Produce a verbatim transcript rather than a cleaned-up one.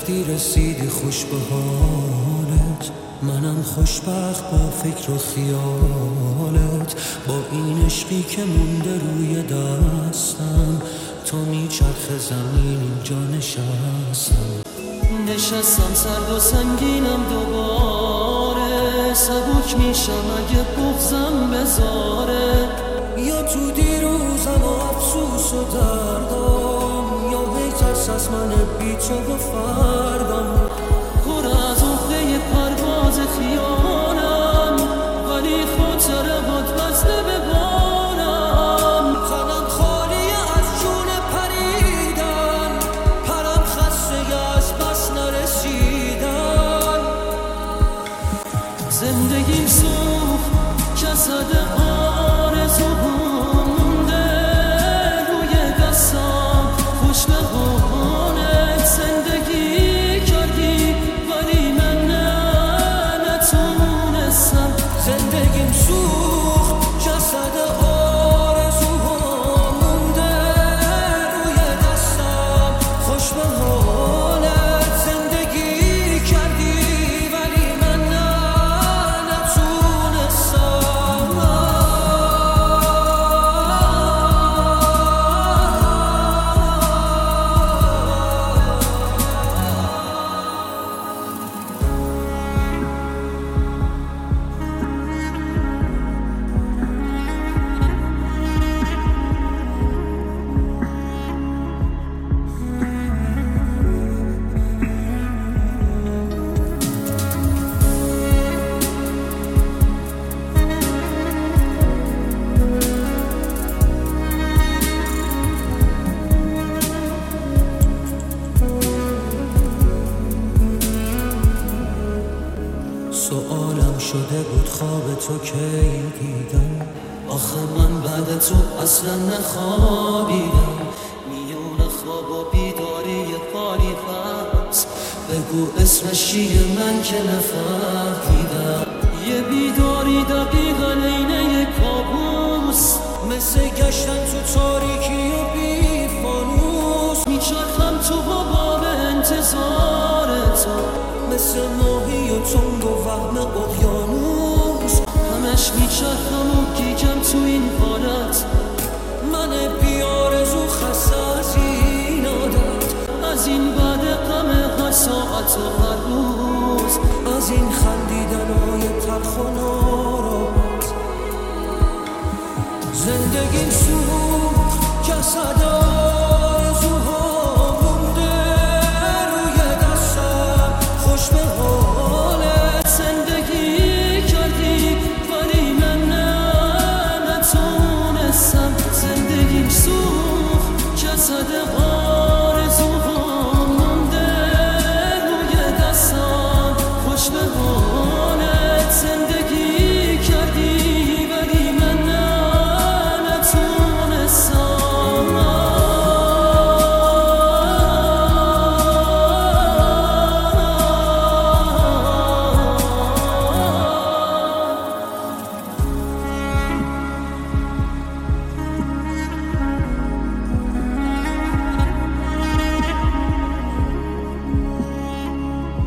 وقتی رسیدی خوش به حالت، منم خوشبخت با فکر و خیالت، با این عشقی که مونده روی دستم، تا میچرخ زمین اینجا نشستم. نشستم سرد و سنگینم دوباره، سبک میشم اگه بغضم بذاره، یا تو دیروزم و افسوس و دردم، یا هی ترس از من بی تو و فردم. پر از عقده پرواز خیالم، ولی خاطره باد وزنه به بارم. تنم خالی از جون پریدن، پرم خسته از بس نرسیدن. زندگی سوخت جسد آرزو مونده روی دستم، خوش به حالت زندگی کردی ولی من نه نتونستم. زندگیم سوخت جسد آرزو مونده روی دستم، خوش به حالت زندگی کردی ولی من نه نتونستم. سوالم شده بود خواب تو کی دیدم، آخه من بعد تو اصلا نخوابیدم. میون خواب و بیداری پاری هست، بگو اسمش چیه من که نفهمیدم. یه بیداری دقیقا عینه کابوس، مثل گشتن تو تاریکی و بی فانوس. میچرخم تو باب انتظار تو، مثل ماهی و تنگ و وهم اقیانوس. همش میچرخم و گیجم تو این حالت، من بی آرزو خسته از این عادت، از این بعد غم هر ساعت و هر روز، از این خندیدنهای تلخ و ناراحت. زندگیم سوخت جسد